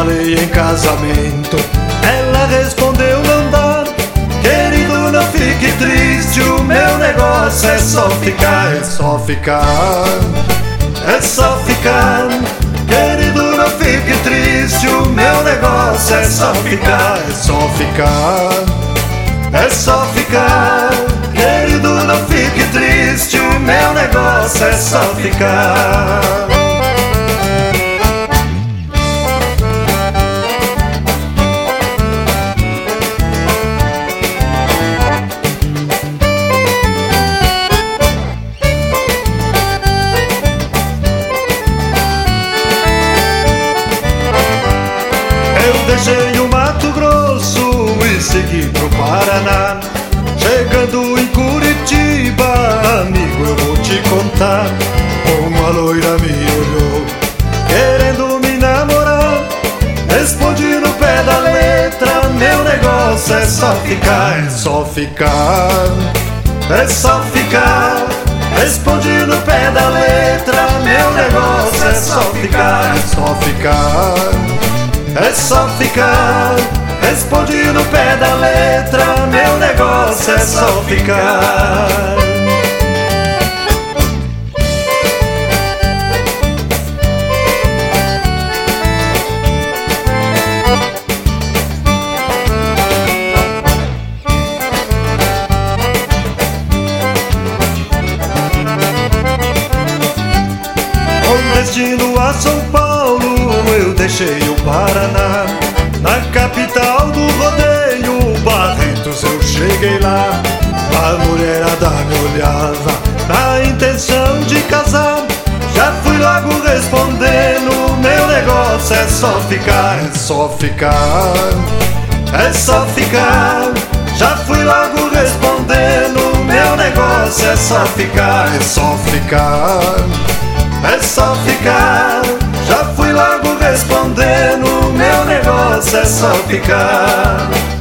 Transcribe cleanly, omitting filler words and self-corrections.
falei em casamento, ela respondeu não dá. Querido, não fique triste, o meu negócio é só ficar, é só ficar, é só ficar. Querido, não fique triste, o meu negócio é só ficar, é só ficar, é só ficar. Querido, não fique triste, o meu negócio é só ficar. Deixei o Mato Grosso e segui pro Paraná. Chegando em Curitiba, amigo, eu vou te contar. Uma loira me olhou, querendo me namorar. Respondi no pé da letra, meu negócio é só ficar, é só ficar, é só ficar. Respondi no pé da letra, meu negócio é só ficar, é só ficar, é só ficar. Respondi no pé da letra, meu negócio é só ficar. Com destino a São Paulo, eu deixei o Paraná. Na capital do rodeio, Barretos, eu cheguei lá. A mulherada me olhava, na intenção de casar. Já fui logo respondendo, meu negócio é só ficar, é só ficar, é só ficar. Já fui logo respondendo, meu negócio é só ficar, é só ficar, é só ficar. Já fui logo respondendo, meu negócio é só ficar.